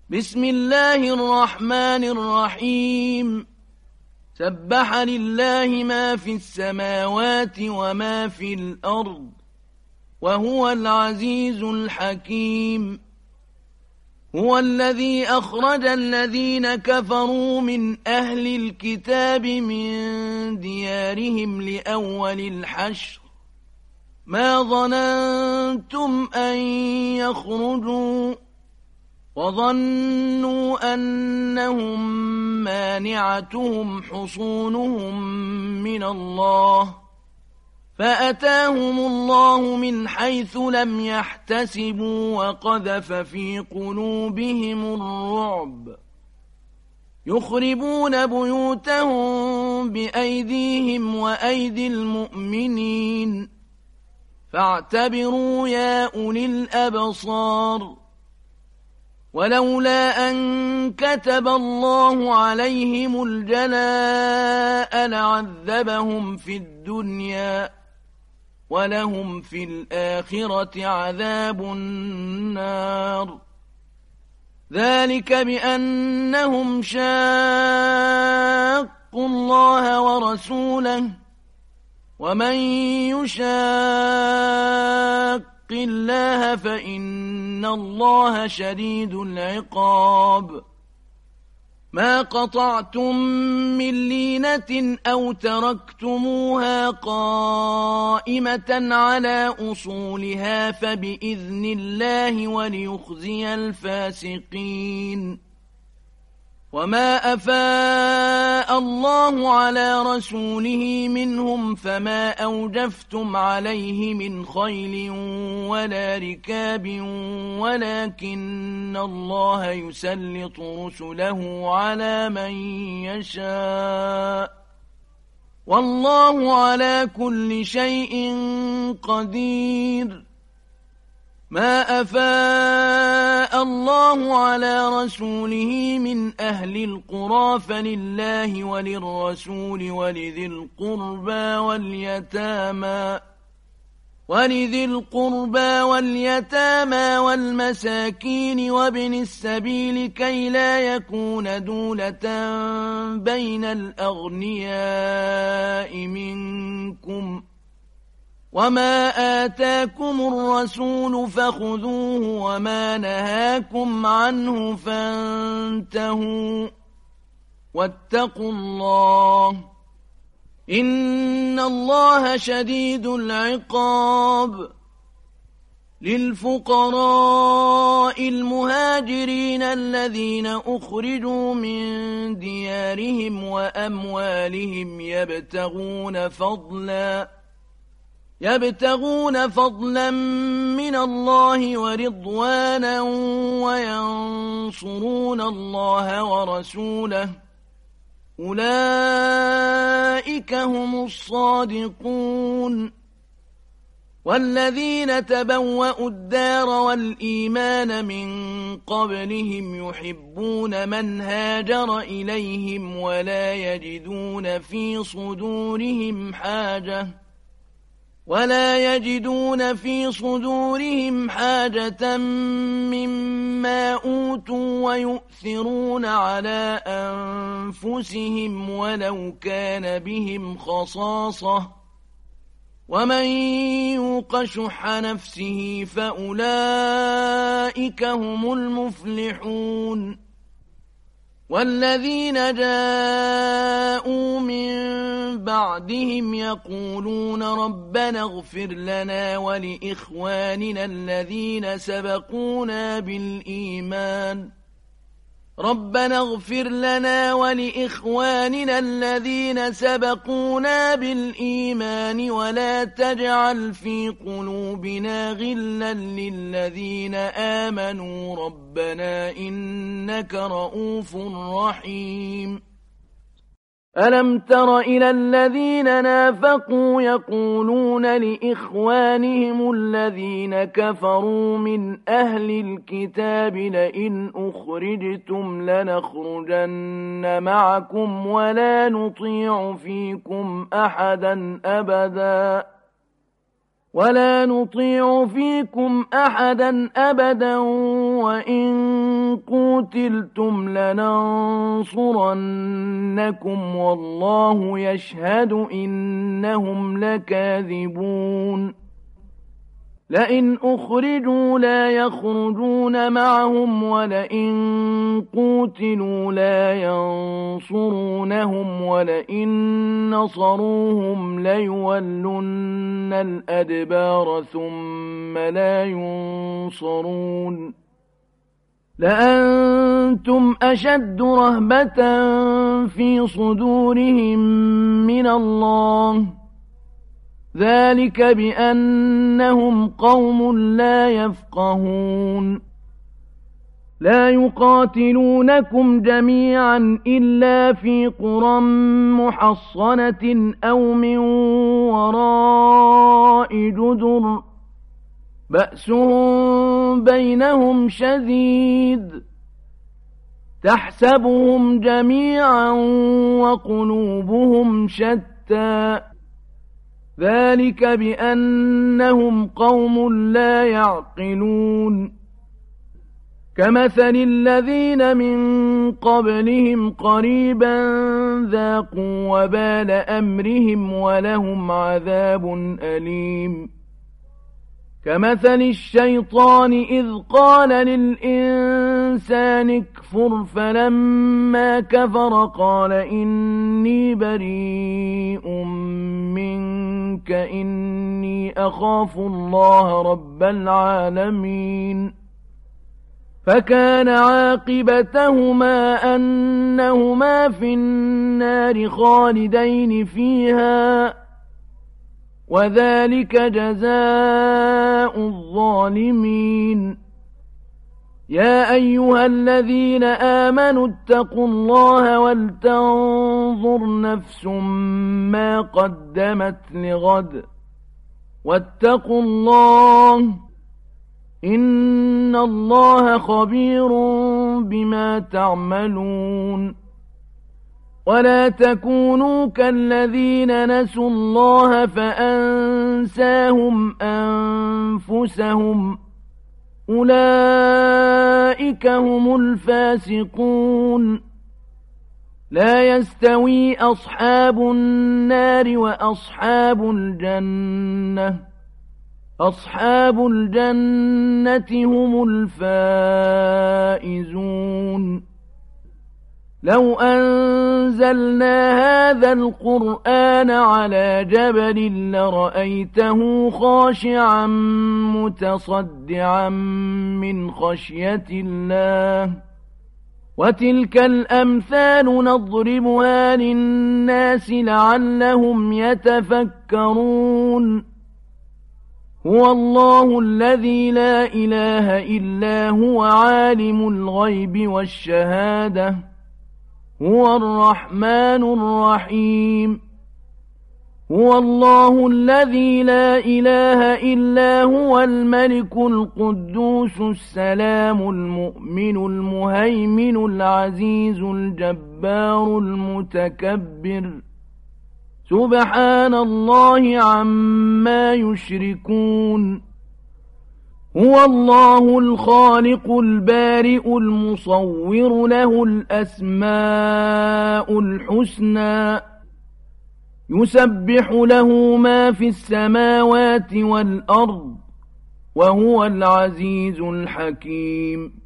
بسم الله الرحمن الرحيم. سبح لله ما في السماوات وما في الأرض وهو العزيز الحكيم. هو الذي أخرج الذين كفروا من أهل الكتاب من ديارهم لأول الحشر ما ظننتم أن يخرجوا وظنوا أنهم مانعتهم حصونهم من الله فأتاهم الله من حيث لم يحتسبوا وقذف في قلوبهم الرعب يخربون بيوتهم بأيديهم وأيدي المؤمنين فاعتبروا يا أولي الأبصار. ولولا أن كتب الله عليهم الجلاء لعذبهم في الدنيا ولهم في الآخرة عذاب النار. ذلك بأنهم شاقوا الله ورسوله ومن يشاق الله فإن الله شديد العقاب. ما قطعتم من لينة أو تركتموها قائمة على أصولها فبإذن الله وليخزي الفاسقين. وما أفاء الله على رسوله منهم فما أوجفتم عليه من خيل ولا ركاب ولكن الله يسلط رسله على من يشاء والله على كل شيء قدير. ما أفاء الله على رسوله من أهل القرى فلله وللرسول ولذي القربى واليتامى والمساكين وابن السبيل كي لا يكون دولة بين الأغنياء منكم. وما آتاكم الرسول فخذوه وما نهاكم عنه فانتهوا واتقوا الله إن الله شديد العقاب. للفقراء المهاجرين الذين أخرجوا من ديارهم وأموالهم يبتغون فضلا من الله ورضوانا وينصرون الله ورسوله أولئك هم الصادقون. والذين تبوأوا الدار والإيمان من قبلهم يحبون من هاجر إليهم ولا يجدون في صدورهم حاجة مما أوتوا ويؤثرون على أنفسهم ولو كان بهم خصاصة ومن يوق شح نفسه فأولئك هم المفلحون. والذين جاءوا من بعدهم يقولون ربنا اغفر لنا ولإخواننا الذين سبقونا بالإيمان ولا تجعل في قلوبنا غلا للذين آمنوا ربنا إنك رؤوف رحيم. ألم تر إلى الذين نافقوا يقولون لإخوانهم الذين كفروا من أهل الكتاب لئن أخرجتم لنخرجن معكم ولا نطيع فيكم أحدا أبدا وإن قوتوا قُوتِلْتُمْ لَنَنصُرَنَّكُمْ وَاللَّهُ يَشْهَدُ إِنَّهُمْ لَكَاذِبُونَ لئن أخرجوا لا يخرجون معهم ولئن قوتلوا لا ينصرونهم ولئن نصروهم ليولن الأدبار ثم لا ينصرون لأنتم أشد رهبة في صدورهم من الله ذلك بأنهم قوم لا يفقهون لا يقاتلونكم جميعا إلا في قرى محصنة أو من وراء جدر بأسهم بينهم شديد تحسبهم جميعا وقلوبهم شتى ذلك بأنهم قوم لا يعقلون كمثل الذين من قبلهم قريبا ذاقوا وبال أمرهم ولهم عذاب أليم كمثل الشيطان إذ قال للإنسان اكفر فلما كفر قال إني بريء منك إني أخاف الله رب العالمين فكان عاقبتهما أنهما في النار خالدين فيها وذلك جزاء الظالمين يا أيها الذين آمنوا اتقوا الله ولتنظر نفس ما قدمت لغد واتقوا الله إن الله خبير بما تعملون ولا تكونوا كالذين نسوا الله فأنساهم أنفسهم أولئك هم الفاسقون لا يستوي أصحاب النار وأصحاب الجنة أصحاب الجنة هم الفائزون لو أنزلنا هذا القرآن على جبل لرأيته خاشعا متصدعا من خشية الله وتلك الأمثال نضربها للناس لعلهم يتفكرون هو الله الذي لا إله إلا هو عالم الغيب والشهادة هو الرحمن الرحيم هو الله الذي لا إله إلا هو الملك القدوس السلام المؤمن المهيمن العزيز الجبار المتكبر سبحان الله عما يشركون هو الله الخالق البارئ المصور له الأسماء الحسنى يسبح له ما في السماوات والأرض وهو العزيز الحكيم